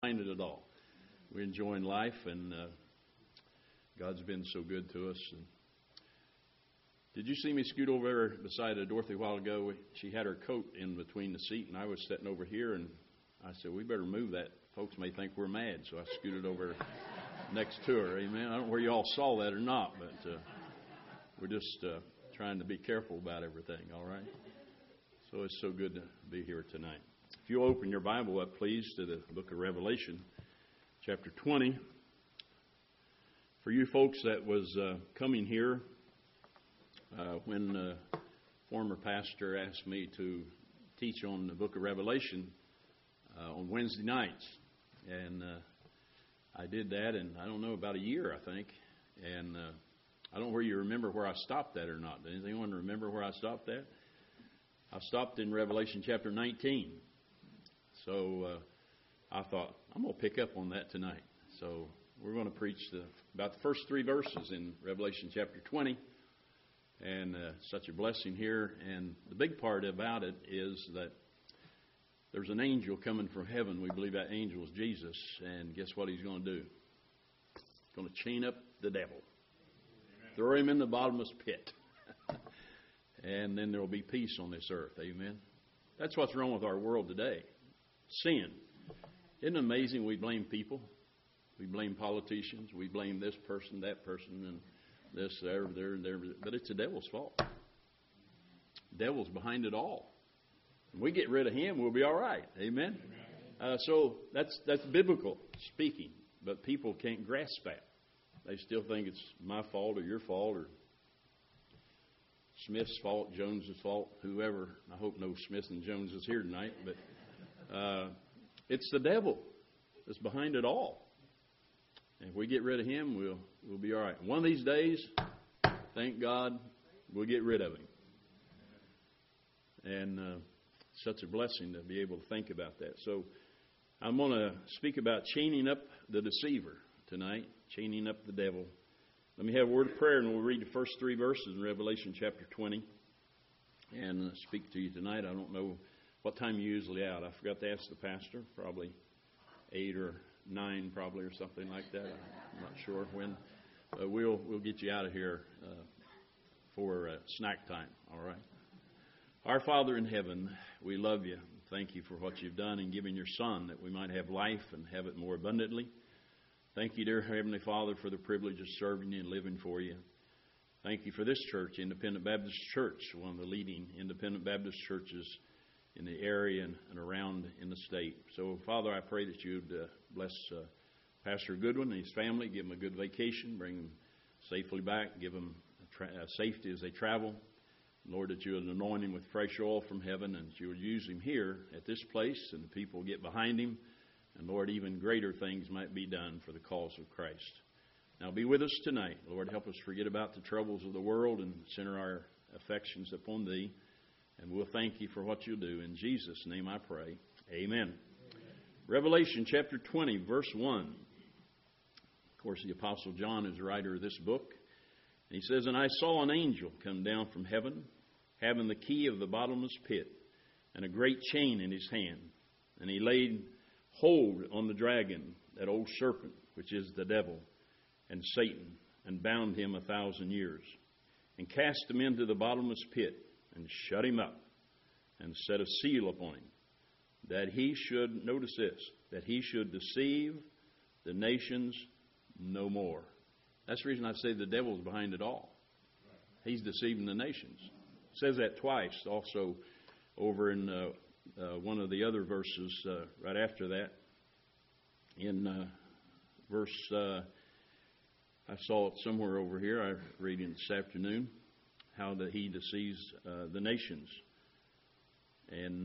Find it at all. We're enjoying life, and God's been so good to us. And did you see me scoot over there beside Dorothy a while ago? She had her coat in between the seat, and I was sitting over here, and I said, we better move that. Folks may think we're mad, so I scooted over next to her. Amen. I don't know where you all saw that or not, but we're just trying to be careful about everything, all right? So it's so good to be here tonight. If you'll open your Bible up, please, to the book of Revelation, chapter 20. For you folks that was coming here when the former pastor asked me to teach on the book of Revelation on Wednesday nights. And I did that in, I don't know, about a year, I think. And I don't know where you remember where I stopped at or not. Does anyone remember where I stopped at? I stopped in Revelation chapter 19. So I thought, I'm going to pick up on that tonight. So we're going to preach about the first three verses in Revelation chapter 20. And such a blessing here. And the big part about it is that there's an angel coming from heaven. We believe that angel is Jesus. And guess what he's going to do? He's going to chain up the devil. Amen. Throw him in the bottomless pit. And then there will be peace on this earth. Amen. That's what's wrong with our world today. Sin. Isn't it amazing we blame people? We blame politicians. We blame this person, that person, and this, there. But it's the devil's fault. The devil's behind it all. When we get rid of him, we'll be all right. Amen? So that's biblical speaking. But people can't grasp that. They still think it's my fault or your fault or Smith's fault, Jones's fault, whoever. I hope no Smith and Jones is here tonight. But it's the devil that's behind it all. And if we get rid of him, we'll be all right. One of these days, thank God, we'll get rid of him. And such a blessing to be able to think about that. So I'm going to speak about chaining up the deceiver tonight, chaining up the devil. Let me have a word of prayer, and we'll read the first three verses in Revelation chapter 20 and speak to you tonight. I don't know what time you're usually out. I forgot to ask the pastor, probably 8 or 9 probably or something like that. I'm not sure when. We'll get you out of here for snack time, all right? Our Father in heaven, we love you. Thank you for what you've done in giving your Son that we might have life and have it more abundantly. Thank you, dear Heavenly Father, for the privilege of serving you and living for you. Thank you for this church, Independent Baptist Church, one of the leading independent Baptist churches in the area and around in the state. So, Father, I pray that you'd bless Pastor Goodwin and his family, give them a good vacation, bring them safely back, give them safety as they travel. Lord, that you would anoint him with fresh oil from heaven, and that you would use him here at this place, and the people get behind him. And, Lord, even greater things might be done for the cause of Christ. Now, be with us tonight. Lord, help us forget about the troubles of the world and center our affections upon thee. And we'll thank you for what you'll do. In Jesus' name I pray. Amen. Amen. Revelation chapter 20, verse 1. Of course, the Apostle John is the writer of this book. And he says, And I saw an angel come down from heaven, having the key of the bottomless pit, and a great chain in his hand. And he laid hold on the dragon, that old serpent, which is the devil, and Satan, and bound him 1,000 years, and cast him into the bottomless pit, and shut him up, and set a seal upon him, that he should, notice this, that he should deceive the nations no more. That's the reason I say the devil's behind it all. He's deceiving the nations. It says that twice, also over in one of the other verses right after that. In verse, I saw it somewhere over here. I read it this afternoon. How that he deceives the nations. And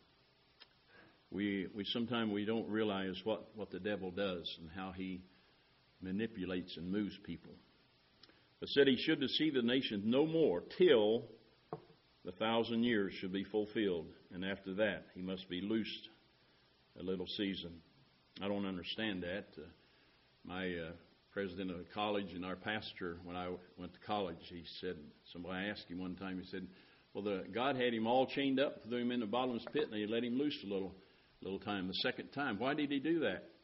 we sometimes we don't realize what the devil does and how he manipulates and moves people. But said he should deceive the nations no more till the 1,000 years should be fulfilled. And after that, he must be loosed a little season. I don't understand that. My president of the college and our pastor, when I went to college, he said, somebody asked him one time, he said, well, God had him all chained up, threw him in the bottomless pit, and he let him loose a little time. The second time, why did he do that?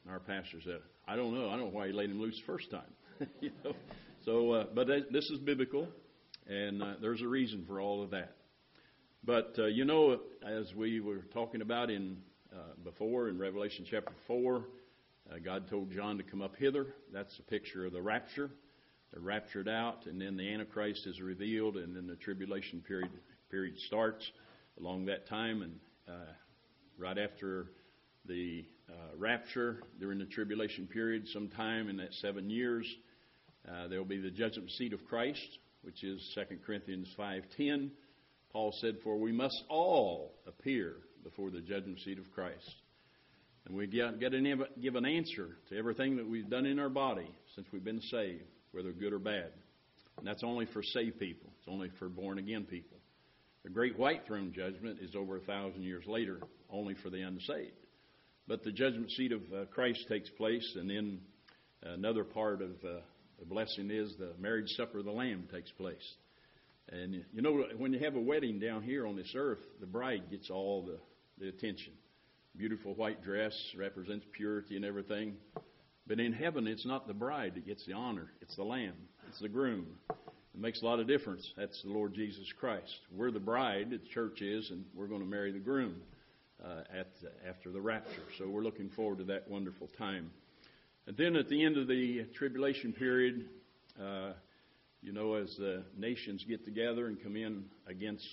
And our pastor said, I don't know. I don't know why he laid him loose the first time. You know? So, but this is biblical, and there's a reason for all of that. But, you know, as we were talking about before in Revelation chapter 4, God told John to come up hither. That's a picture of the rapture. They're raptured out, and then the Antichrist is revealed, and then the tribulation period starts along that time. And right after the rapture, during the tribulation period, sometime in that 7 years, there will be the judgment seat of Christ, which is 2 Corinthians 5:10. Paul said, for we must all appear before the judgment seat of Christ. And we give an answer to everything that we've done in our body since we've been saved, whether good or bad. And that's only for saved people. It's only for born-again people. The great white throne judgment is over 1,000 years later, only for the unsaved. But the judgment seat of Christ takes place, and then another part of the blessing is the marriage supper of the Lamb takes place. And, you know, when you have a wedding down here on this earth, the bride gets all the attention. Beautiful white dress represents purity and everything. But in heaven, it's not the bride that gets the honor. It's the Lamb. It's the groom. It makes a lot of difference. That's the Lord Jesus Christ. We're the bride, the church is, and we're going to marry the groom after the rapture. So we're looking forward to that wonderful time. And then at the end of the tribulation period, you know, as the nations get together and come in against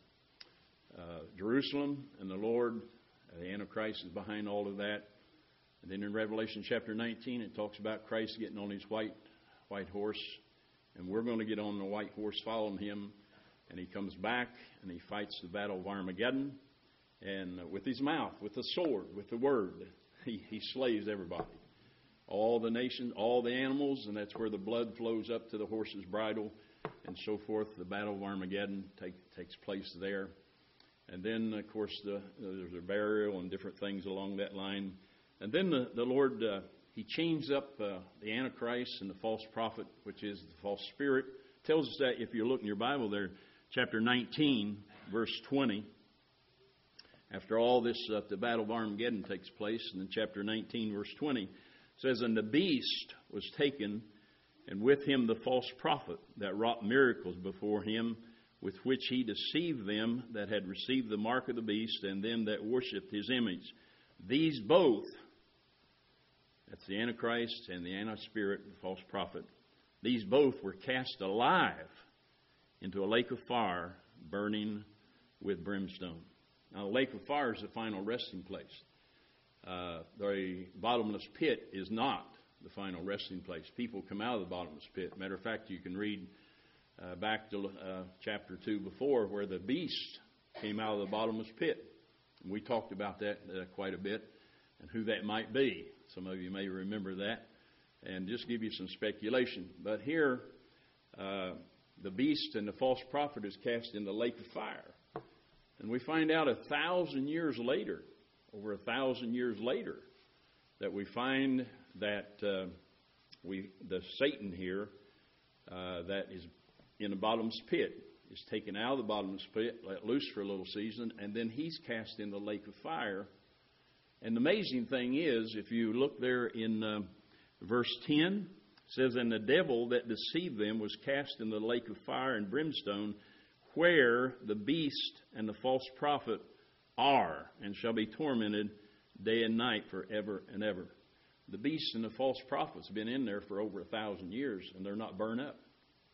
Jerusalem and the Lord, the Antichrist is behind all of that. And then in Revelation chapter 19, it talks about Christ getting on his white horse. And we're going to get on the white horse following him. And he comes back and he fights the battle of Armageddon. And with his mouth, with the sword, with the word, he slays everybody. All the nations, all the animals, and that's where the blood flows up to the horse's bridle and so forth. The battle of Armageddon takes place there. And then, of course, there's a burial and different things along that line. And then the Lord, he chains up the Antichrist and the false prophet, which is the false spirit. It tells us that if you look in your Bible there, chapter 19, verse 20. After all this, the battle of Armageddon takes place. And in chapter 19, verse 20, it says, and the beast was taken, and with him the false prophet that wrought miracles before him, with which he deceived them that had received the mark of the beast, and them that worshipped his image. These both, that's the Antichrist and the Anti-Spirit, the false prophet, these both were cast alive into a lake of fire, burning with brimstone. Now, the lake of fire is the final resting place. The bottomless pit is not the final resting place. People come out of the bottomless pit. Matter of fact, you can read back to chapter 2 before, where the beast came out of the bottomless pit. And we talked about that quite a bit, and who that might be. Some of you may remember that, and just give you some speculation. But here, the beast and the false prophet is cast in the lake of fire. And we find out 1,000 years later, over 1,000 years later, that we find that the Satan here that is in the bottomless pit is taken out of the bottomless pit, let loose for a little season, and then he's cast in the lake of fire. And the amazing thing is, if you look there in verse 10, it says, and the devil that deceived them was cast in the lake of fire and brimstone, where the beast and the false prophet are, and shall be tormented day and night forever and ever. The beast and the false prophets have been in there for over 1,000 years, and they're not burned up.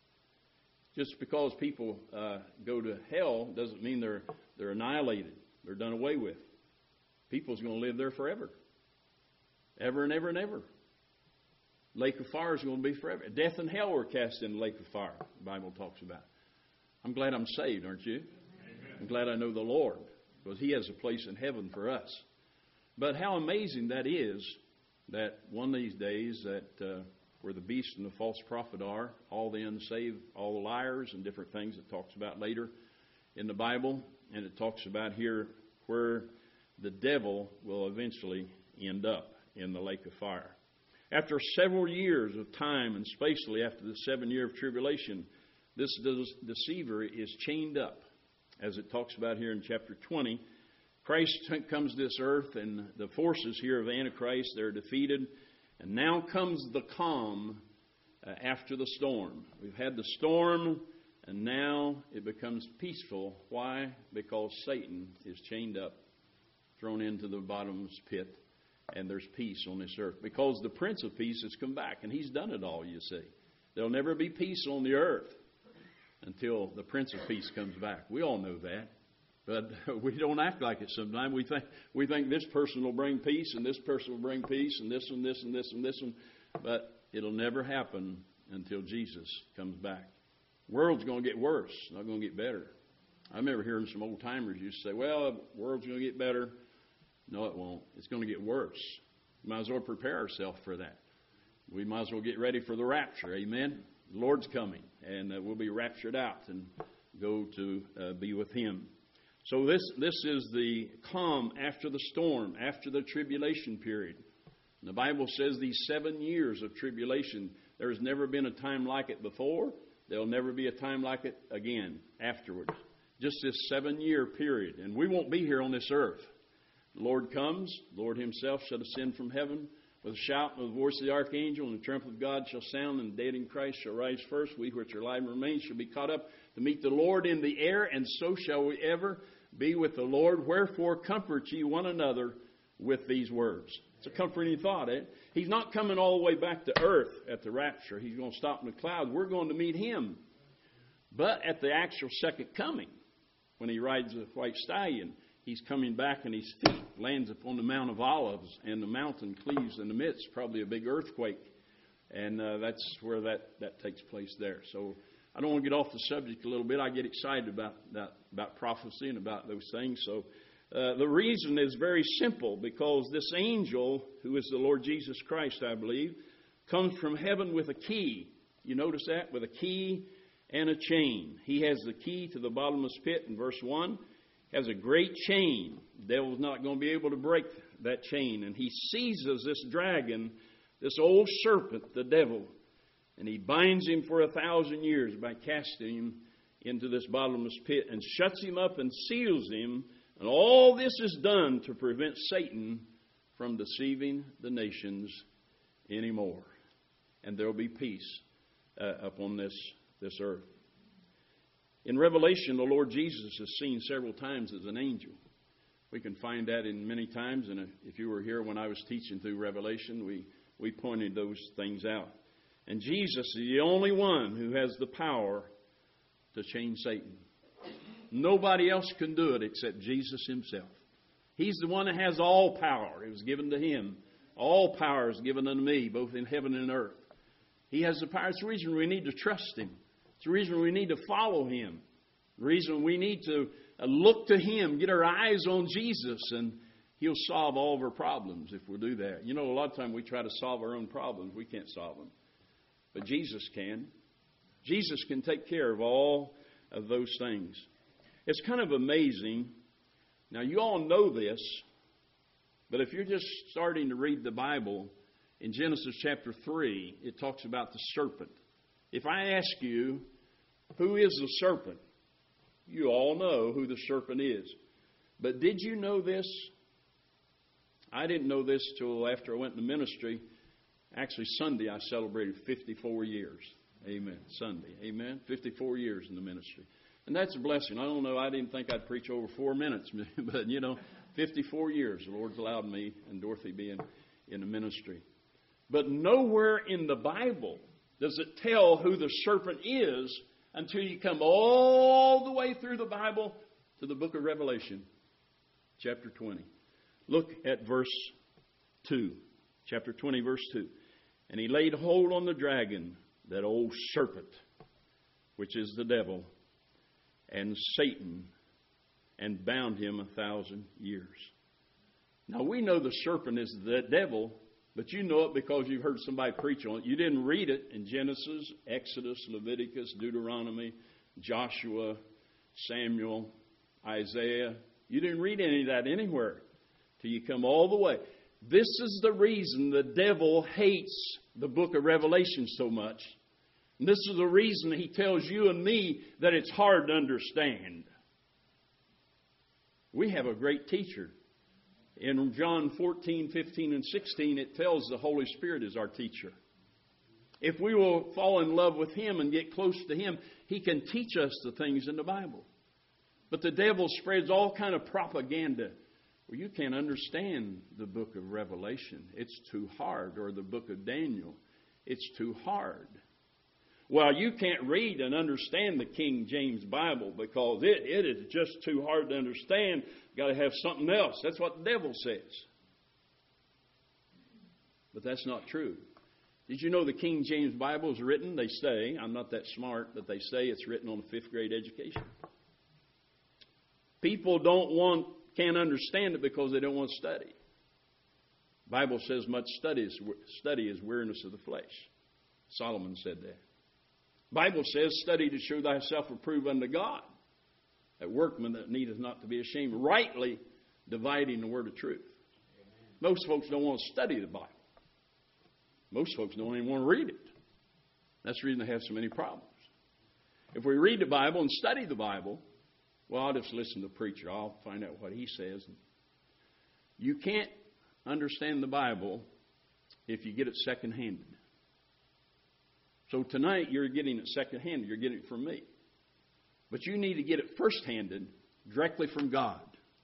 Just because people go to hell doesn't mean they're annihilated. They're done away with. People's going to live there forever. Ever and ever and ever. Lake of fire is going to be forever. Death and hell were cast in the lake of fire, the Bible talks about. I'm glad I'm saved, aren't you? Amen. I'm glad I know the Lord, because he has a place in heaven for us. But how amazing that is, that one of these days that where the beast and the false prophet are, all the unsaved, all the liars and different things it talks about later in the Bible. And it talks about here where the devil will eventually end up in the lake of fire. After several years of time, and spatially after the 7 year of tribulation, this deceiver is chained up. As it talks about here in chapter 20, Christ comes to this earth, and the forces here of Antichrist, they're defeated. And now comes the calm after the storm. We've had the storm, and now it becomes peaceful. Why? Because Satan is chained up, thrown into the bottomless pit, and there's peace on this earth. Because the Prince of Peace has come back, and He's done it all, you see. There'll never be peace on the earth until the Prince of Peace comes back. We all know that. But we don't act like it sometimes. We think this person will bring peace, and this person will bring peace, and this one, this and this and this one. But it'll never happen until Jesus comes back. The world's going to get worse, not going to get better. I remember hearing some old timers used to say, well, the world's going to get better. No, it won't. It's going to get worse. We might as well prepare ourselves for that. We might as well get ready for the rapture. Amen? The Lord's coming, and we'll be raptured out and go to be with Him. So this is the calm after the storm, after the tribulation period. And the Bible says these 7 years of tribulation, there's never been a time like it before. There'll never be a time like it again afterwards. Just this 7-year period. And we won't be here on this earth. The Lord comes. The Lord Himself shall descend from heaven with a shout and with the voice of the archangel, and the trumpet of God shall sound, and the dead in Christ shall rise first. We which are alive and remain shall be caught up to meet the Lord in the air, and so shall we ever be with the Lord. Wherefore comfort ye one another with these words. It's a comforting thought, eh? He's not coming all the way back to earth at the rapture. He's going to stop in the clouds. We're going to meet Him. But at the actual second coming, when He rides a white stallion, He's coming back, and His feet lands upon the Mount of Olives, and the mountain cleaves in the midst, probably a big earthquake. And that's where that takes place there. So I don't want to get off the subject a little bit. I get excited about prophecy and about those things. So the reason is very simple, because this angel, who is the Lord Jesus Christ, I believe, comes from heaven with a key. You notice that? With a key and a chain. He has the key to the bottomless pit in verse 1. Has a great chain. The devil's not going to be able to break that chain. And he seizes this dragon, this old serpent, the devil, and he binds him for 1,000 years by casting him into this bottomless pit and shuts him up and seals him. And all this is done to prevent Satan from deceiving the nations anymore. And there will be peace upon this earth. In Revelation, the Lord Jesus is seen several times as an angel. We can find that in many times. And if you were here when I was teaching through Revelation, we pointed those things out. And Jesus is the only one who has the power to change Satan. Nobody else can do it except Jesus Himself. He's the one that has all power. It was given to Him. All power is given unto me, both in heaven and earth. He has the power. It's the reason we need to trust Him. It's the reason we need to follow Him. The reason we need to look to Him, get our eyes on Jesus, and He'll solve all of our problems if we'll do that. You know, a lot of times we try to solve our own problems. We can't solve them. But Jesus can. Jesus can take care of all of those things. It's kind of amazing. Now, you all know this, but if you're just starting to read the Bible, in Genesis chapter 3, it talks about the serpent. If I ask you, who is the serpent? You all know who the serpent is. But did you know this? I didn't know this till after I went into ministry. Actually, Sunday I celebrated 54 years. Amen. Sunday. Amen. 54 years in the ministry. And that's a blessing. I don't know. I didn't think I'd preach over 4 minutes. But, 54 years the Lord's allowed me and Dorothy being in the ministry. But nowhere in the Bible does it tell who the serpent is until you come all the way through the Bible to the book of Revelation, chapter 20. Look at verse 2. Chapter 20, verse 2. And he laid hold on the dragon, that old serpent, which is the devil, and Satan, and bound him 1,000 years. Now, we know the serpent is the devil, but you know it because you've heard somebody preach on it. You didn't read it in Genesis, Exodus, Leviticus, Deuteronomy, Joshua, Samuel, Isaiah. You didn't read any of that anywhere till you come all the way. This is the reason the devil hates the book of Revelation so much. And this is the reason he tells you and me that it's hard to understand. We have a great teacher. In John 14, 15, and 16, it tells the Holy Spirit is our teacher. If we will fall in love with Him and get close to Him, He can teach us the things in the Bible. But the devil spreads all kind of propaganda. Well, you can't understand the book of Revelation. It's too hard. Or the book of Daniel. It's too hard. Well, you can't read and understand the King James Bible because it is just too hard to understand. Got to have something else. That's what the devil says. But that's not true. Did you know the King James Bible is written? They say, I'm not that smart, but they say it's written on a 5th grade education. People can't understand it because they don't want to study. The Bible says much study is weariness of the flesh. Solomon said that. The Bible says, study to show thyself approved unto God, a workman that needeth not to be ashamed, rightly dividing the word of truth. Amen. Most folks don't want to study the Bible. Most folks don't even want to read it. That's the reason they have so many problems. If we read the Bible and study the Bible, well, I'll just listen to the preacher. I'll find out what he says. You can't understand the Bible if you get it second-handed. So tonight you're getting it second-handed. You're getting it from me. But you need to get it first-handed, directly from God,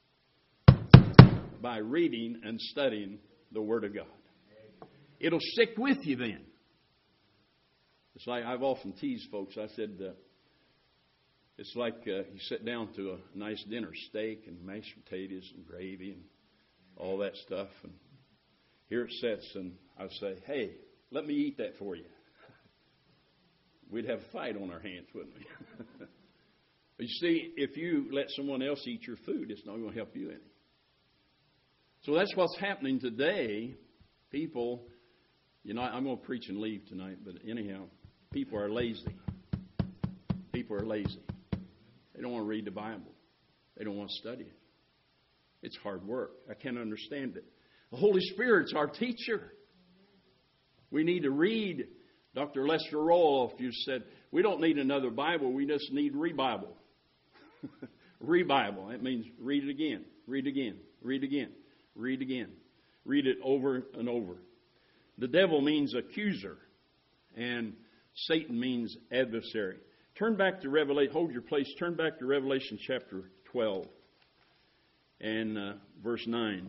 by reading and studying the Word of God. It'll stick with you then. It's like I've often teased folks. I said, it's like you sit down to a nice dinner, steak and mashed potatoes and gravy and all that stuff. And here it sits, and I say, hey, let me eat that for you. We'd have a fight on our hands, wouldn't we? But you see, if you let someone else eat your food, it's not going to help you any. So that's what's happening today. People, I'm going to preach and leave tonight, but anyhow, people are lazy. People are lazy. They don't want to read the Bible. They don't want to study it. It's hard work. I can't understand it. The Holy Spirit's our teacher. We need to read. Dr. Lester Roloff used said, we don't need another Bible. We just need re-Bible. Re-Bible. That means read it again, read again, read again, read again. Read it over and over. The devil means accuser, and Satan means adversary. Turn back to Revelation. Hold your place. Turn back to Revelation chapter 12 and verse 9.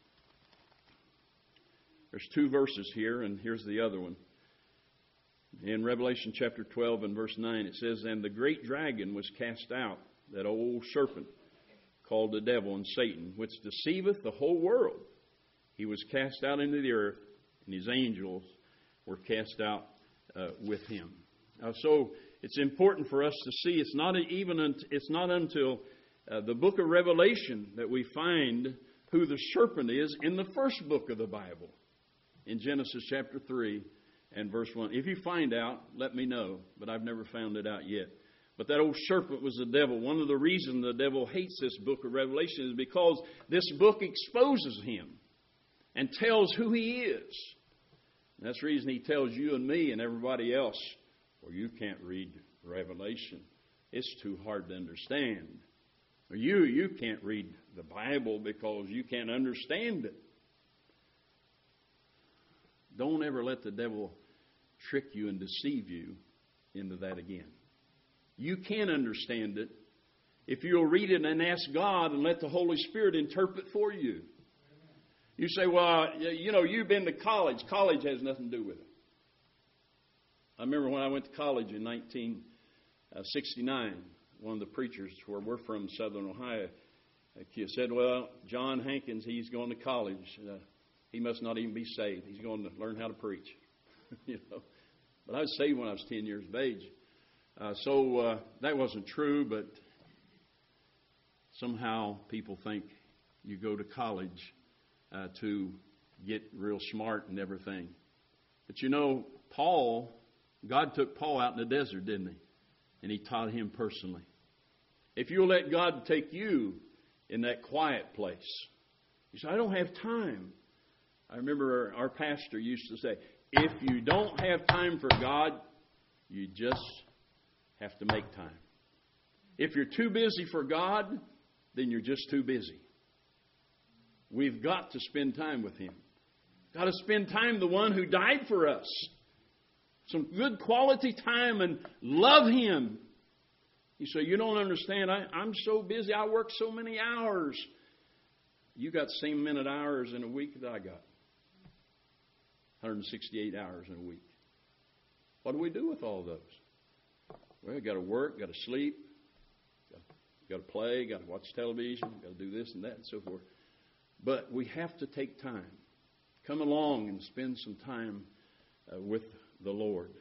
There's 2 verses here, and here's the other one. In Revelation chapter 12 and verse 9, it says, and the great dragon was cast out, that old serpent called the devil and Satan, which deceiveth the whole world. He was cast out into the earth, and his angels were cast out with him. So it's important for us to see it's not until the book of Revelation that we find who the serpent is in the first book of the Bible, in Genesis chapter 3 and verse 1. If you find out, let me know, but I've never found it out yet. But that old serpent was the devil. One of the reasons the devil hates this book of Revelation is because this book exposes him and tells who he is. And that's the reason he tells you and me and everybody else, well, you can't read Revelation. It's too hard to understand. Or you can't read the Bible because you can't understand it. Don't ever let the devil trick you and deceive you into that again. You can understand it if you'll read it and ask God and let the Holy Spirit interpret for you. You say, well, you've been to college. College has nothing to do with it. I remember when I went to college in 1969, one of the preachers where we're from, Southern Ohio, said, well, John Hankins, he's going to college. He must not even be saved. He's going to learn how to preach. But I was saved when I was 10 years of age. So that wasn't true, but somehow people think you go to college to get real smart and everything. But Paul, God took Paul out in the desert, didn't he? And he taught him personally. If you'll let God take you in that quiet place. You say, I don't have time. I remember our pastor used to say, if you don't have time for God, you just have to make time. If you're too busy for God, then you're just too busy. We've got to spend time with Him. Got to spend time with the one who died for us. Some good quality time and love Him. You say, you don't understand. I'm so busy. I work so many hours. You got the same minute hours in a week that I got. 168 hours in a week. What do we do with all those? Well, got to work, got to sleep, got to play, got to watch television, got to do this and that and so forth. But we have to take time. Come along and spend some time with the Lord.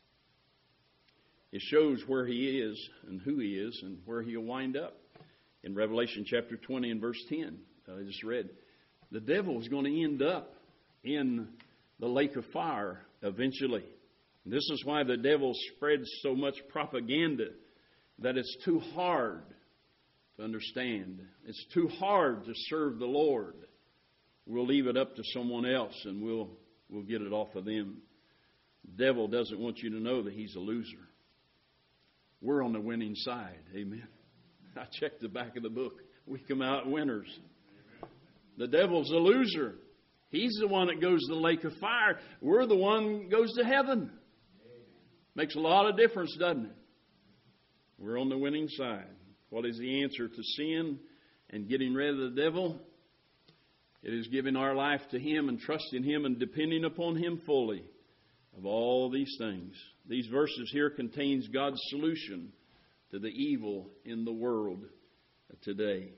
It shows where He is and who He is and where He'll wind up. In Revelation chapter 20 and verse 10, I just read, the devil is going to end up in the lake of fire eventually. And this is why the devil spreads so much propaganda that it's too hard to understand. It's too hard to serve the Lord. We'll leave it up to someone else and we'll get it off of them. The devil doesn't want you to know that he's a loser. We're on the winning side. Amen. I checked the back of the book. We come out winners. The devil's a loser. He's the one that goes to the lake of fire. We're the one that goes to heaven. Makes a lot of difference, doesn't it? We're on the winning side. What is the answer to sin and getting rid of the devil? It is giving our life to Him and trusting Him and depending upon Him fully of all these things. These verses here contains God's solution to the evil in the world today.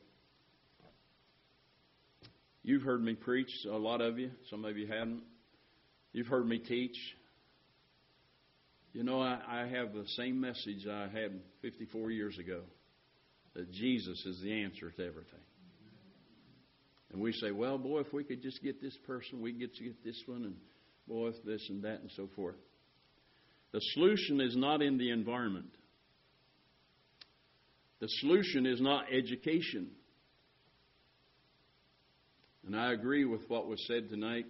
You've heard me preach, a lot of you. Some of you haven't. You've heard me teach. You know, I have the same message I had 54 years ago, that Jesus is the answer to everything. And we say, well, boy, if we could just get this person, we could get this one, and boy, if this and that and so forth. The solution is not in the environment. The solution is not education. And I agree with what was said tonight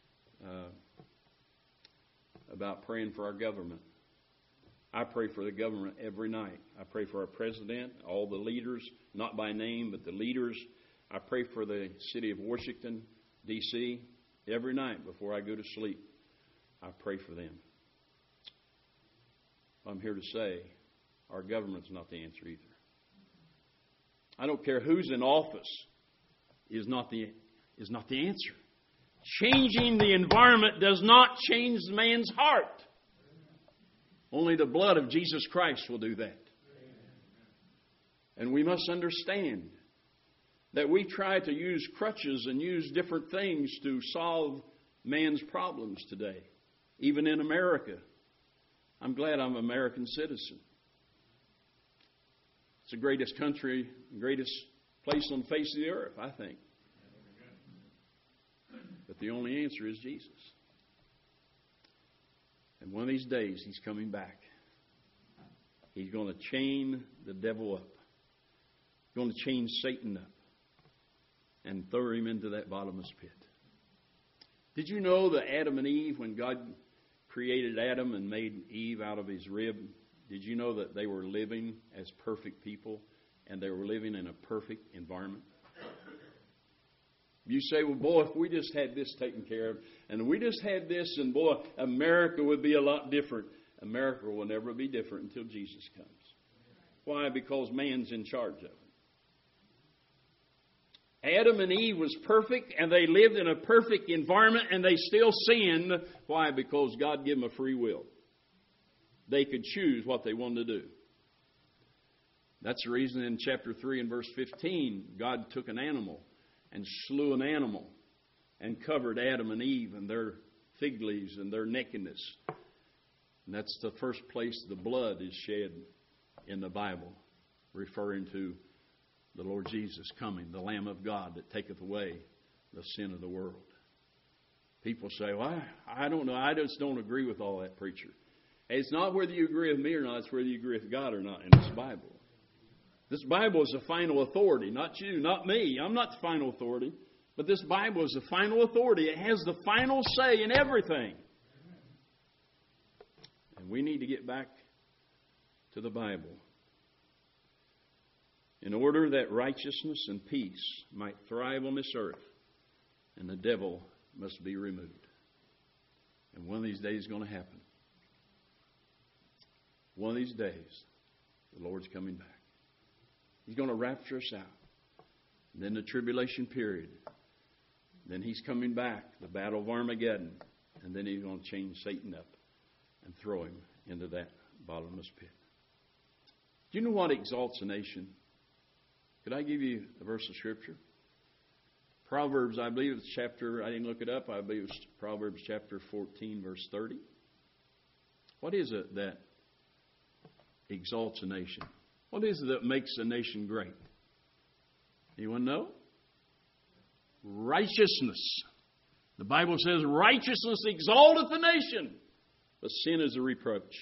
about praying for our government. I pray for the government every night. I pray for our president, all the leaders, not by name, but the leaders. I pray for the city of Washington, D.C., every night before I go to sleep. I pray for them. I'm here to say our government's not the answer either. I don't care who's in office is not the answer. Changing the environment does not change the man's heart. Only the blood of Jesus Christ will do that. And we must understand that we try to use crutches and use different things to solve man's problems today, even in America. I'm glad I'm an American citizen. It's the greatest country, greatest place on the face of the earth, I think. But the only answer is Jesus. And one of these days, He's coming back. He's going to chain the devil up. He's going to chain Satan up and throw him into that bottomless pit. Did you know that Adam and Eve, when God created Adam and made Eve out of his rib, did you know that they were living as perfect people and they were living in a perfect environment? You say, well, boy, if we just had this taken care of, and we just had this, and boy, America would be a lot different. America will never be different until Jesus comes. Why? Because man's in charge of it. Adam and Eve was perfect, and they lived in a perfect environment, and they still sinned. Why? Because God gave them a free will. They could choose what they wanted to do. That's the reason in chapter 3 and verse 15, God took an animal and slew an animal and covered Adam and Eve and their fig leaves and their nakedness. And that's the first place the blood is shed in the Bible, referring to the Lord Jesus coming, the Lamb of God that taketh away the sin of the world. People say, well, I don't know. I just don't agree with all that, preacher. It's not whether you agree with me or not. It's whether you agree with God or not in this Bible. This Bible is the final authority, not you, not me. I'm not the final authority. But this Bible is the final authority. It has the final say in everything. And we need to get back to the Bible. in order that righteousness and peace might thrive on this earth, and the devil must be removed. And one of these days is going to happen. One of these days, the Lord's coming back. He's going to rapture us out. And then the tribulation period. Then He's coming back, the battle of Armageddon. And then He's going to chain Satan up and throw him into that bottomless pit. Do you know what exalts a nation? Could I give you a verse of Scripture? Proverbs, I believe it's chapter, I didn't look it up, I believe it's Proverbs chapter 14, verse 30. What is it that exalts a nation? What is it that makes a nation great? Anyone know? Righteousness. The Bible says, righteousness exalteth the nation, but sin is a reproach.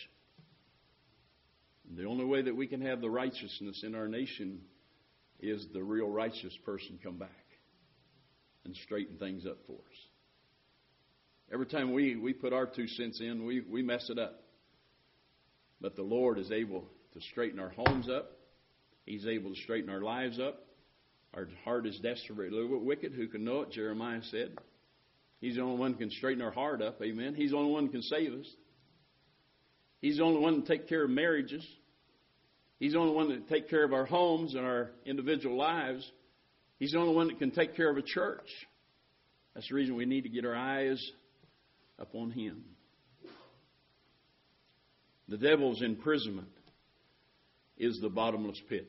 The only way that we can have the righteousness in our nation is the real righteous person come back and straighten things up for us. Every time we put our 2 cents in, we mess it up. But the Lord is able to straighten our homes up. He's able to straighten our lives up. Our heart is desperately wicked. Who can know it? Jeremiah said. He's the only one who can straighten our heart up. Amen. He's the only one who can save us. He's the only one to take care of marriages. He's the only one that can take care of our homes and our individual lives. He's the only one that can take care of a church. That's the reason we need to get our eyes upon Him. The devil's imprisonment is the bottomless pit.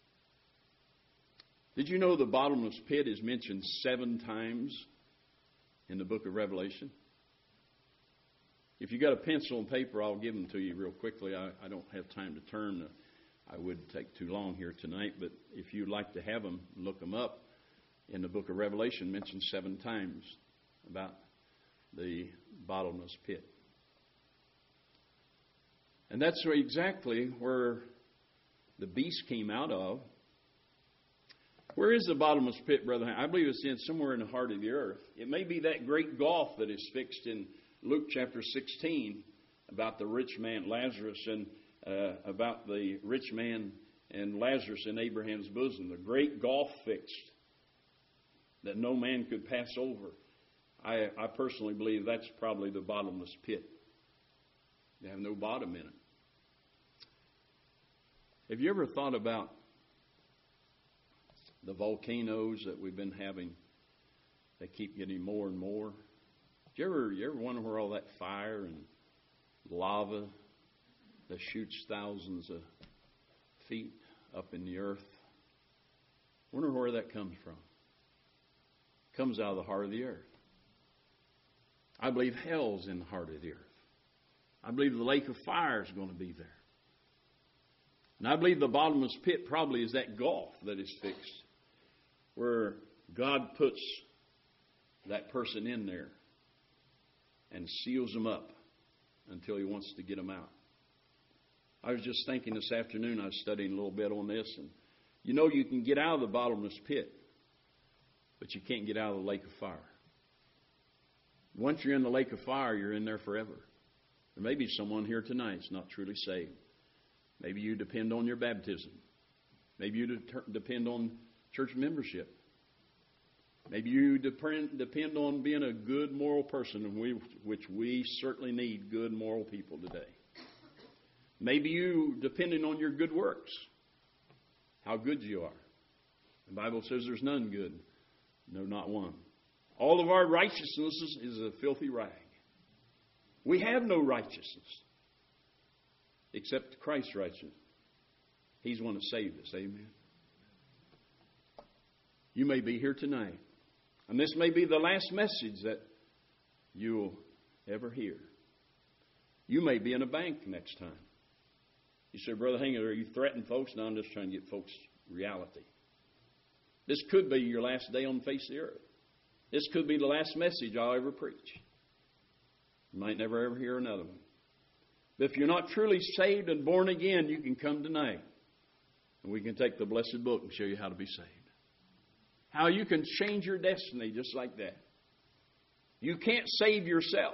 Did you know the bottomless pit is mentioned 7 times in the book of Revelation? If you got a pencil and paper, I'll give them to you real quickly. I don't have time to turn. I wouldn't take too long here tonight, but if you'd like to have them, look them up. In the book of Revelation, mentioned 7 times about the bottomless pit. And that's exactly where the beast came out of. Where is the bottomless pit, Brother? I believe it's somewhere in the heart of the earth. It may be that great gulf that is fixed in Luke chapter 16 about the rich man Lazarus and about the rich man and Lazarus in Abraham's bosom. The great gulf fixed that no man could pass over. I personally believe that's probably the bottomless pit. They have no bottom in it. Have you ever thought about the volcanoes that we've been having? They keep getting more and more. You ever wonder where all that fire and lava that shoots thousands of feet up in the earth? Wonder where that comes from. It comes out of the heart of the earth. I believe hell's in the heart of the earth. I believe the lake of fire is going to be there. And I believe the bottomless pit probably is that gulf that is fixed, where God puts that person in there and seals them up until He wants to get them out. I was just thinking this afternoon, I was studying a little bit on this, and you know you can get out of the bottomless pit, but you can't get out of the lake of fire. Once you're in the lake of fire, you're in there forever. There may be someone here tonight that's not truly saved. Maybe you depend on your baptism. Maybe you depend on church membership. Maybe you depend on being a good moral person, which we certainly need good moral people today. Maybe you depending on your good works, how good you are. The Bible says there's none good, no, not one. All of our righteousness is a filthy rag. We have no righteousness except Christ's righteousness. He's the one that saved us. Amen. You may be here tonight, and this may be the last message that you'll ever hear. You may be in a bank next time. You say, Brother Hanger, are you threatening folks? No, I'm just trying to get folks reality. This could be your last day on the face of the earth. This could be the last message I'll ever preach. You might never ever hear another one. But if you're not truly saved and born again, you can come tonight. And we can take the blessed book and show you how to be saved. How you can change your destiny just like that. You can't save yourself.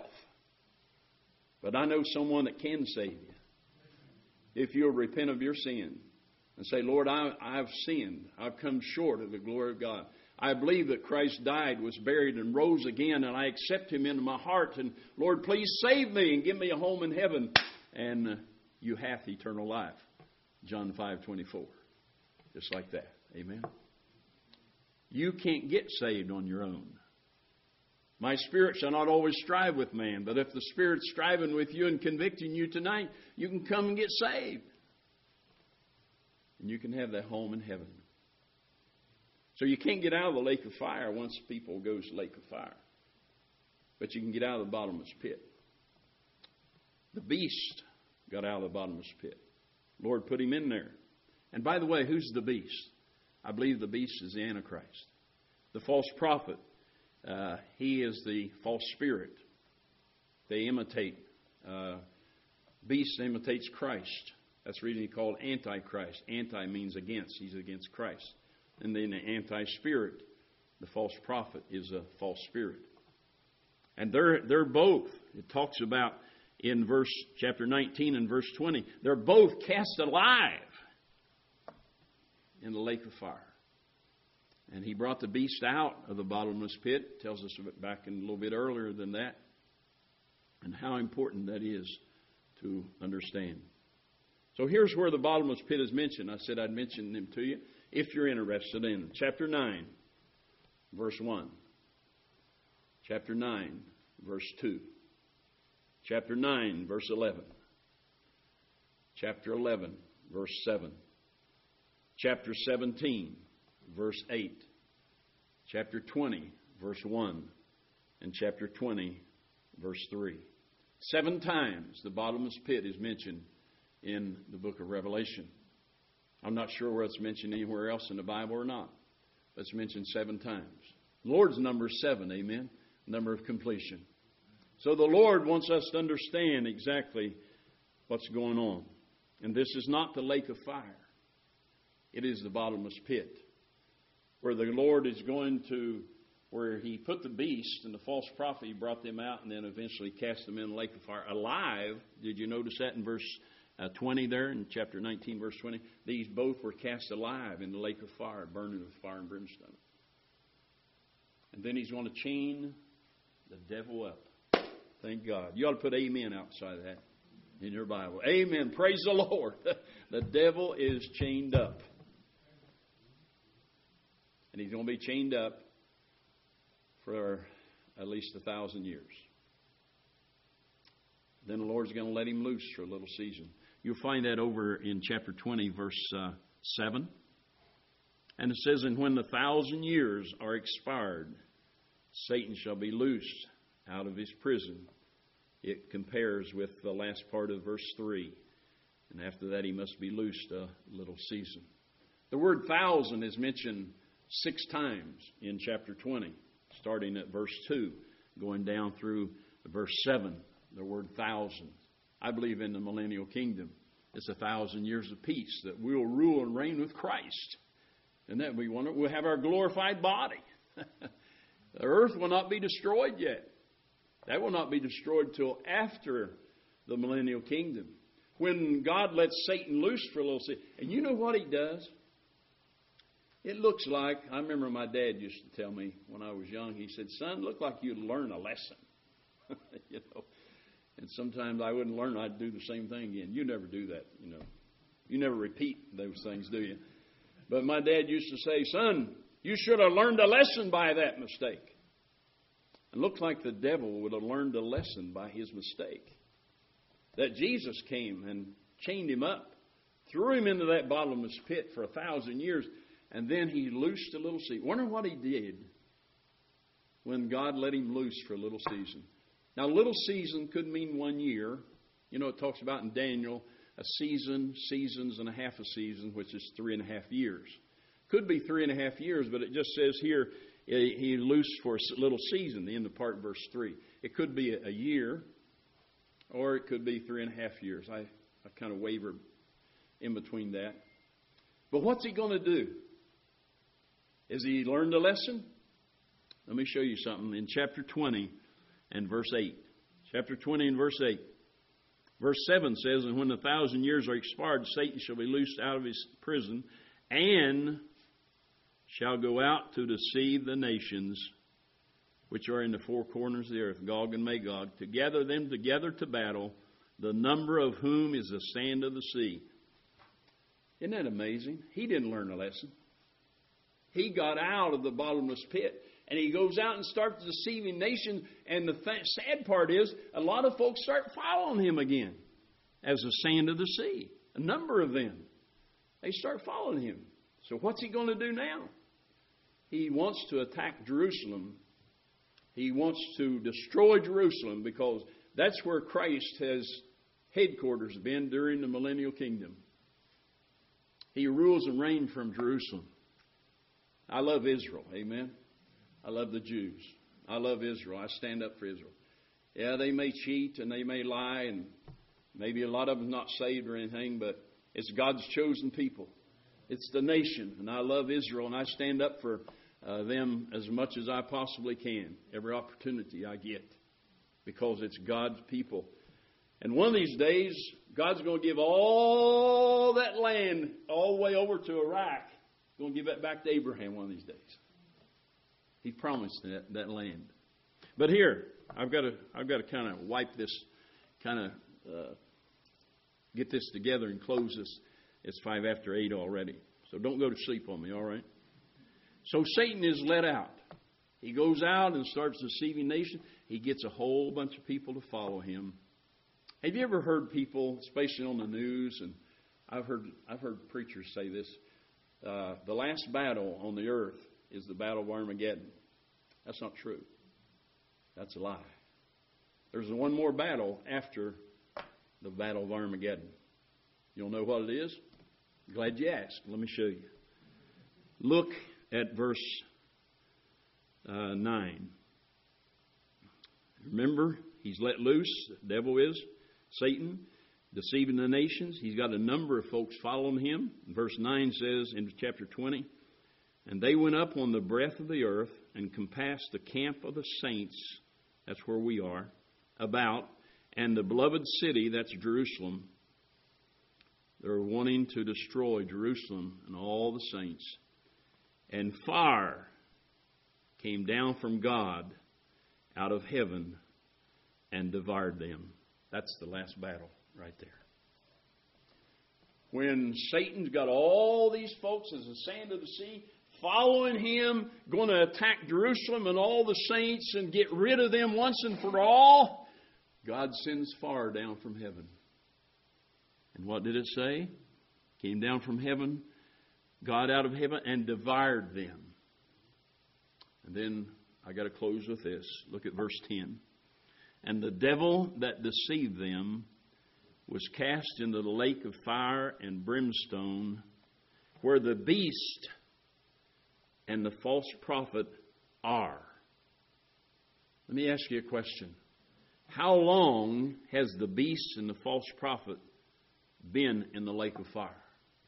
But I know someone that can save you. If you'll repent of your sin and say, Lord, I've sinned. I've come short of the glory of God. I believe that Christ died, was buried, and rose again, and I accept Him into my heart. And Lord, please save me and give me a home in heaven. And you hath eternal life. John 5:24. Just like that. Amen. You can't get saved on your own. My spirit shall not always strive with man, but if the Spirit's striving with you and convicting you tonight, you can come and get saved. And you can have that home in heaven. So you can't get out of the lake of fire once people go to the lake of fire. But you can get out of the bottomless pit. The beast got out of the bottomless pit. Lord put him in there. And by the way, who's the beast? I believe the beast is the Antichrist. The false prophet, he is the false spirit. They imitate. Beast imitates Christ. That's the reason he called Antichrist. Anti means against. He's against Christ. And then the anti-spirit, the false prophet, is a false spirit. And they're both, it talks about in chapter 19 and verse 20, they're both cast alive in the lake of fire. And he brought the beast out of the bottomless pit. It tells us back in a little bit earlier than that. And how important that is to understand. So here's where the bottomless pit is mentioned. I said I'd mention them to you if you're interested in them. Chapter 9, verse 1. Chapter 9, verse 2. Chapter 9, verse 11. Chapter 11, verse 7. Chapter 17, verse 8. Chapter 20, verse 1. And chapter 20, verse 3. 7 times the bottomless pit is mentioned in the book of Revelation. I'm not sure where it's mentioned anywhere else in the Bible or not. But it's mentioned 7 times. The Lord's number is 7, amen? Number of completion. So the Lord wants us to understand exactly what's going on. And this is not the lake of fire. It is the bottomless pit. Where the Lord is going to, where He put the beast and the false prophet, He brought them out and then eventually cast them in the lake of fire alive. Did you notice that in verse 20 there in chapter 19, verse 20? These both were cast alive in the lake of fire, burning with fire and brimstone. And then He's going to chain the devil up. Thank God. You ought to put amen outside of that in your Bible. Amen. Praise the Lord. The devil is chained up. And he's going to be chained up for at least 1,000 years. Then the Lord's going to let him loose for a little season. You'll find that over in chapter 20, verse 7. And it says, and when the 1,000 years are expired, Satan shall be loosed out of his prison. It compares with the last part of verse 3. And after that, he must be loosed a little season. The word 1,000 is mentioned 6 times in chapter 20, starting at verse 2, going down through verse 7. The word 1,000. I believe in the millennial kingdom. It's 1,000 years of peace that we'll rule and reign with Christ. And that we'll have our glorified body. The earth will not be destroyed yet. That will not be destroyed till after the millennial kingdom. When God lets Satan loose for a little season. And you know what he does? It looks like, I remember my dad used to tell me when I was young, he said, son, look like you'd learn a lesson. You know. And sometimes I wouldn't learn, I'd do the same thing again. You never do that, you know. You never repeat those things, do you? But my dad used to say, son, you should have learned a lesson by that mistake. It looked like the devil would have learned a lesson by his mistake. That Jesus came and chained him up, threw him into that bottomless pit for 1,000 years, and then he loosed a little season. Wonder what he did when God let him loose for a little season. Now, a little season could mean 1 year. You know, it talks about in Daniel a season, seasons, and a half a season, which is 3.5 years. Could be 3.5 years, but it just says here he loosed for a little season, the end of part verse 3. It could be a year, or it could be 3.5 years. I kind of waver in between that. But what's he going to do? Has he learned a lesson? Let me show you something. In chapter 20 and verse 8. Chapter 20 and verse 8. Verse 7 says, and when the 1,000 years are expired, Satan shall be loosed out of his prison and shall go out to deceive the nations which are in the four corners of the earth, Gog and Magog, to gather them together to battle, the number of whom is the sand of the sea. Isn't that amazing? He didn't learn a lesson. He got out of the bottomless pit. And he goes out and starts deceiving nations. And the sad part is, a lot of folks start following him again as the sand of the sea. A number of them. They start following him. So what's he going to do now? He wants to attack Jerusalem. He wants to destroy Jerusalem because that's where Christ has headquarters been during the millennial kingdom. He rules and reigns from Jerusalem. I love Israel. Amen. I love the Jews. I love Israel. I stand up for Israel. Yeah, they may cheat and they may lie, and maybe a lot of them not saved or anything, but it's God's chosen people. It's the nation, and I love Israel, and I stand up for them as much as I possibly can, every opportunity I get, because it's God's people. And one of these days, God's going to give all that land all the way over to Iraq. He's going to give that back to Abraham one of these days. He promised that land. But here, I've got to kind of wipe this, get this together and close this. It's 8:05 already. So don't go to sleep on me, all right? So Satan is let out. He goes out and starts deceiving nations. He gets a whole bunch of people to follow him. Have you ever heard people, especially on the news, and I've heard preachers say this, the last battle on the earth is the battle of Armageddon. That's not true. That's a lie. There's one more battle after the battle of Armageddon. You'll know what it is? Glad you asked. Let me show you. Look at verse 9. Remember, he's let loose. The devil is Satan, deceiving the nations. He's got a number of folks following him. Verse 9 says in chapter 20, and they went up on the breadth of the earth and compassed the camp of the saints, that's where we are, about, and the beloved city, that's Jerusalem. They're wanting to destroy Jerusalem and all the saints. And fire came down from God out of heaven and devoured them. That's the last battle right there. When Satan's got all these folks as the sand of the sea, following him, going to attack Jerusalem and all the saints and get rid of them once and for all, God sends fire down from heaven. And what did it say? Came down from heaven, God out of heaven, and devoured them. And then I got to close with this. Look at verse 10. And the devil that deceived them was cast into the lake of fire and brimstone, where the beast and the false prophet are. Let me ask you a question. How long has the beast and the false prophet been in the lake of fire?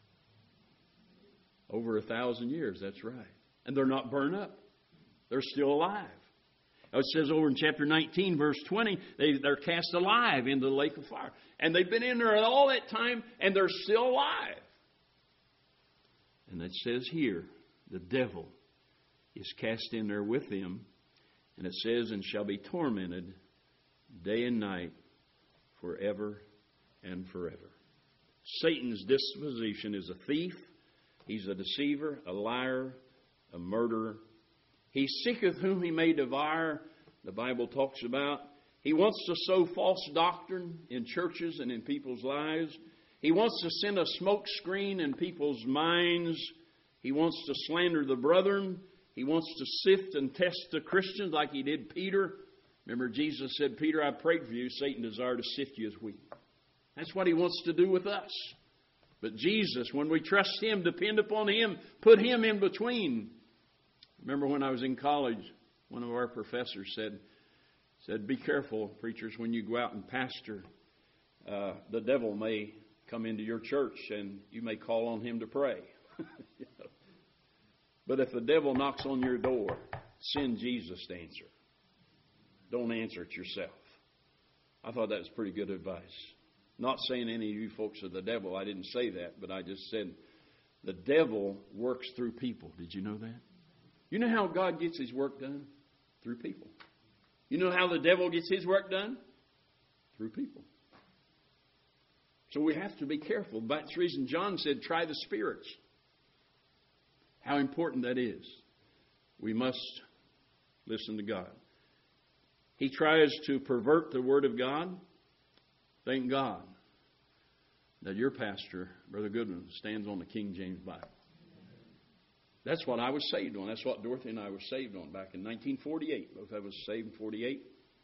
Over 1,000 years, that's right. And they're not burned up. They're still alive. It says over in chapter 19, verse 20, they're cast alive into the lake of fire. And they've been in there all that time, and they're still alive. And it says here, the devil is cast in there with them. And it says, and shall be tormented day and night forever and forever. Satan's disposition is a thief. He's a deceiver, a liar, a murderer. He seeketh whom he may devour, the Bible talks about. He wants to sow false doctrine in churches and in people's lives. He wants to send a smoke screen in people's minds. He wants to slander the brethren. He wants to sift and test the Christians like he did Peter. Remember, Jesus said, Peter, I prayed for you. Satan desired to sift you as wheat. That's what he wants to do with us. But Jesus, when we trust him, depend upon him, put him in between. Remember when I was in college, one of our professors said, be careful, preachers, when you go out and pastor. The devil may come into your church and you may call on him to pray. But if the devil knocks on your door, send Jesus to answer. Don't answer it yourself. I thought that was pretty good advice. Not saying any of you folks are the devil. I didn't say that, but I just said the devil works through people. Did you know that? You know how God gets His work done? Through people. You know how the devil gets his work done? Through people. So we have to be careful. That's the reason John said, try the spirits. How important that is. We must listen to God. He tries to pervert the Word of God. Thank God that your pastor, Brother Goodman, stands on the King James Bible. That's what I was saved on. That's what Dorothy and I were saved on back in 1948. Both of us saved in 48.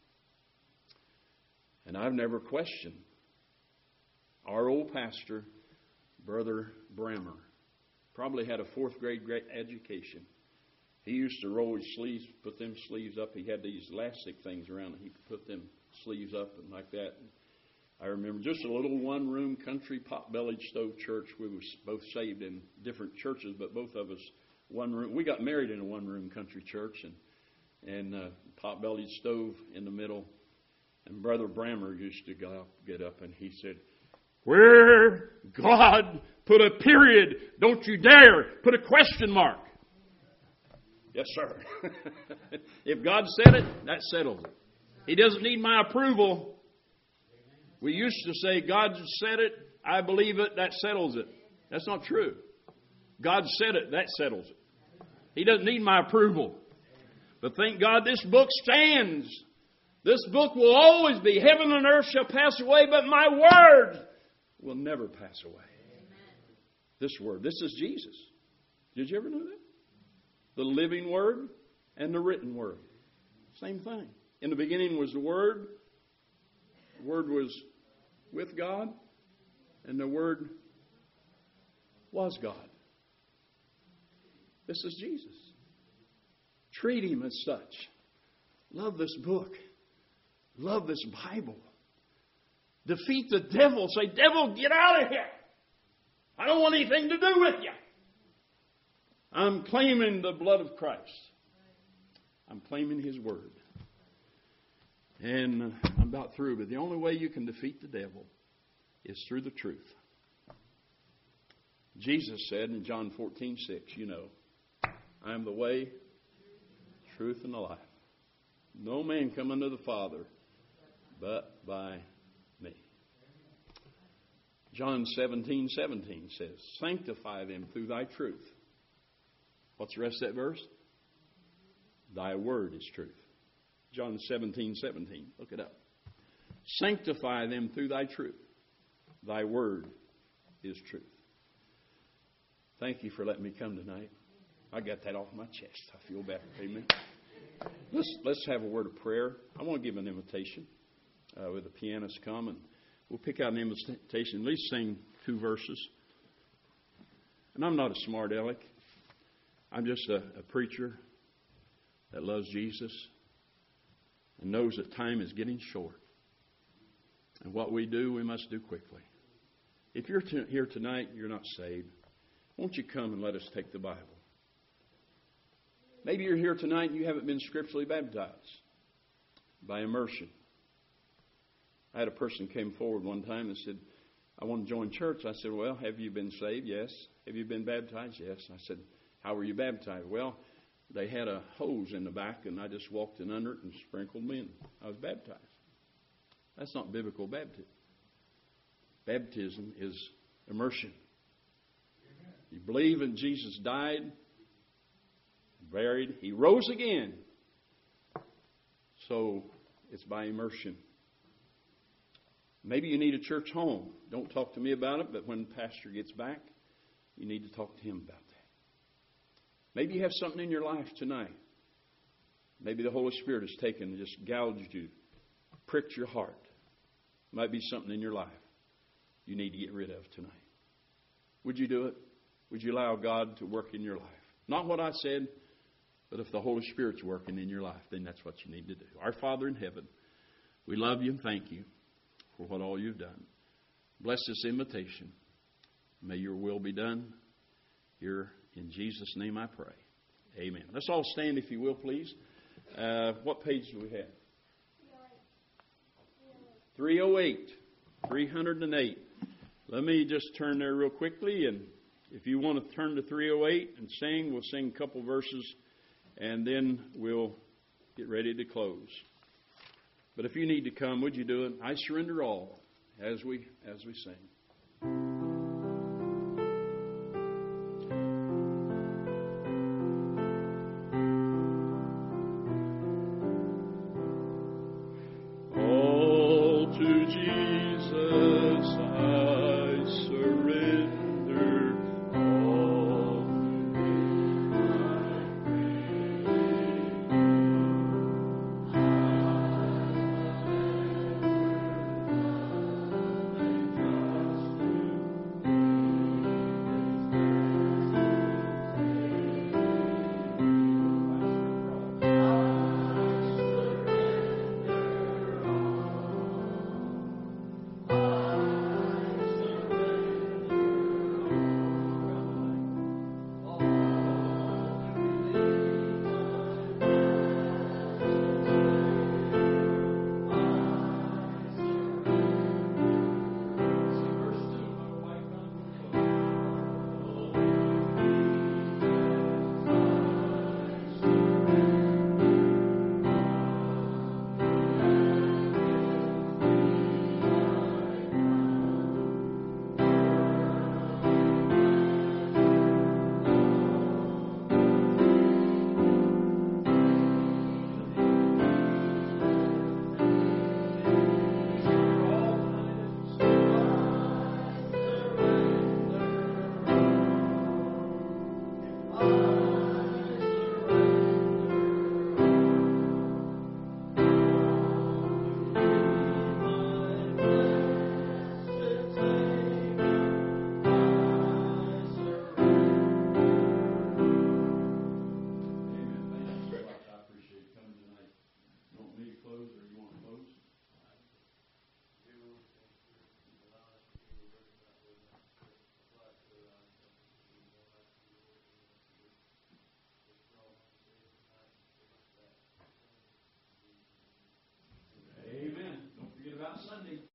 And I've never questioned our old pastor, Brother Brammer. Probably had a fourth grade education. He used to roll his sleeves, put them sleeves up. He had these elastic things around it. He could put them sleeves up and like that. I remember just a little one-room country pot-bellied stove church. We were both saved in different churches, but both of us one room. We got married in a one-room country church, and pot-bellied stove in the middle. And Brother Brammer used to get up, and he said, "Where God put a period, don't you dare put a question mark." Yes, sir. If God said it, that settles it. He doesn't need my approval. We used to say, God said it, I believe it, that settles it. That's not true. God said it, that settles it. He doesn't need my approval. But thank God this book stands. This book will always be. Heaven and earth shall pass away, but my word will never pass away. This word, this is Jesus. Did you ever know that? The living word and the written word. Same thing. In the beginning was the Word. The Word was with God. And the Word was God. This is Jesus. Treat Him as such. Love this book. Love this Bible. Defeat the devil. Say, devil, get out of here. I don't want anything to do with you. I'm claiming the blood of Christ. I'm claiming His Word. And I'm about through, but the only way you can defeat the devil is through the truth. Jesus said in John 14:6, you know, I am the way, truth, and the life. No man come unto the Father but by me. John 17:17 says, sanctify them through thy truth. What's the rest of that verse? Thy word is truth. John 17:17. Look it up. Sanctify them through thy truth. Thy word is truth. Thank you for letting me come tonight. I got that off my chest. I feel better. Amen. Let's have a word of prayer. I want to give an invitation with the pianist come, and we'll pick out an invitation. At least sing 2 verses. And I'm not a smart aleck. I'm just a preacher that loves Jesus and knows that time is getting short. And what we do, we must do quickly. If you're here tonight and you're not saved, won't you come and let us take the Bible? Maybe you're here tonight and you haven't been scripturally baptized by immersion. I had a person came forward one time and said, I want to join church. I said, well, have you been saved? Yes. Have you been baptized? Yes. I said, how were you baptized? Well, they had a hose in the back and I just walked in under it and sprinkled me in. I was baptized. That's not biblical baptism. Baptism is immersion. You believe in Jesus died, buried, He rose again. So it's by immersion. Maybe you need a church home. Don't talk to me about it, but when the pastor gets back, you need to talk to him about that. Maybe you have something in your life tonight. Maybe the Holy Spirit has taken and just gouged you, pricked your heart. Might be something in your life you need to get rid of tonight. Would you do it? Would you allow God to work in your life? Not what I said, but if the Holy Spirit's working in your life, then that's what you need to do. Our Father in heaven, we love you and thank you for what all you've done. Bless this invitation. May your will be done here. In Jesus' name I pray. Amen. Let's all stand if you will, please. What page do we have? 308. 308. Let me just turn there real quickly, and if you want to turn to 308 and sing, we'll sing a couple verses, and then we'll get ready to close. But if you need to come, would you do it? I surrender all as we sing.